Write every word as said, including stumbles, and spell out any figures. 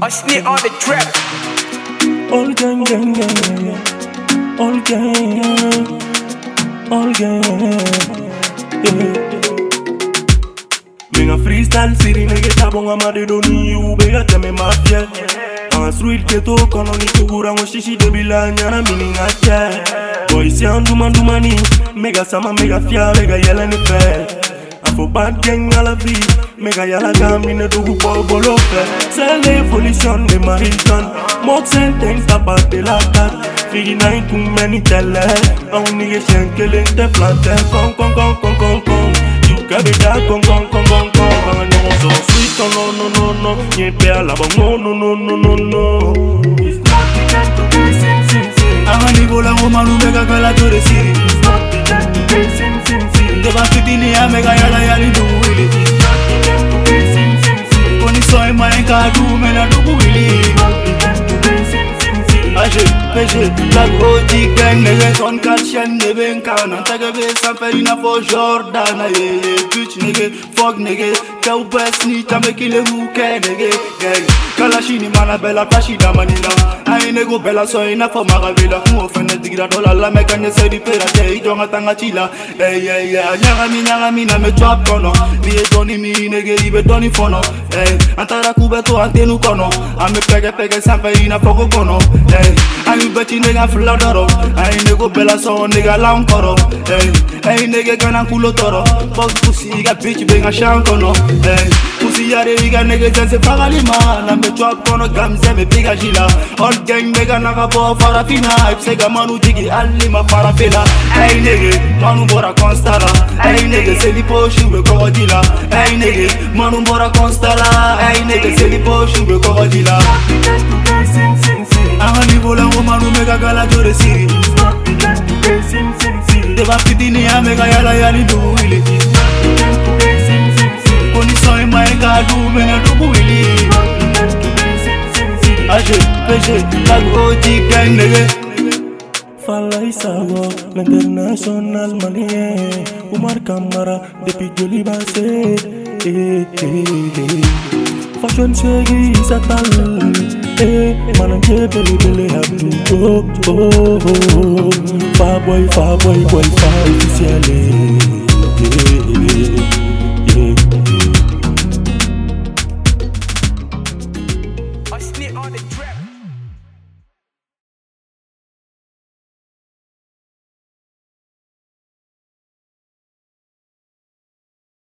Ashley on the track. All gang, gang, gang, yeah. All gang, all gang, yeah. Menga freestyle siri nege tabonga made doni you bega teme mafia. Anga street keto kono ni tugura ngo shishi debila nyana mini ngacha. Boy si anduma nduma ni mega sama mega fia mega yela ni fe. Afo bad gang à la vie, mega yala gamine dugu bolo fe. C'est l'évolution de Mariton. Mok sentence tabat de la carte. Figi nine kum meni tele. On nige shenkele te plante. Kon kon kon kon kon kon. You gabe da kon kon kon kon kon. Banga nyongo so sweet oh no no no no. Nye pe ala bang no no no no no no. It's not the time to be sin sin sin. Anga nivo la ngoma nu mega kala jore siri. It's not the time to be sin sin sin. Deba fitini ya mega yala yali du wili. It's not the time to be sin sin sin. Koni soy ma enka du mena du wili. It's not the time to be sin sin sin. Aje, peje, la godi gang nege son kalshen nebe nkana. Tage be samperina for Jordana ye ye. Bitch nege, fuck nege. Kau best ni tame kile muke nege gang. Kalashini mana bella flashida manila. Ai nego bella so ina for magavila. Kuo fene digira dola la meka nye sedi pera te ijonga tanga chila. Hey hey hey, nyaga mi nyaga mi na me drop kono. Biye doni mi nege ibe doni fono. Hey, antara kubeto antenu kono. Ame pege pege sampe ina foko kono. Hey, ai beti nega fladoro. Ai nego bella so nega lam koro. Hey, hey nege kana kulo toro. Fuck pussy ga bitch benga shankono. Hey, pussy yare iga nege jense fagalima. Na me drop kono gamze me biga jila. All gang mega naga bo farafina. Ipsega manu jigi alima farafela. Hey nigga, manu bora constala. Hey nigga, se li po shube crocodila. Hey nigga, manu bora constala. Hey nigga, se li po shube crocodila. Anga nivo la manu mega gala jore siri. Deba fitini ya mega yala yali du wili. Koni soy ma enka du mena du wili. Aje, peje, la godi gang nigga. Fala Isago, l'international malien. Umar Kamara, depuis Joli Bassé. Eh, eh, eh. Fashion Shaggy Satal. Eh, Mananje Bele Bele Abdou. Oh, oh, oh. Fa boy, fa boy, boy, fa officiel.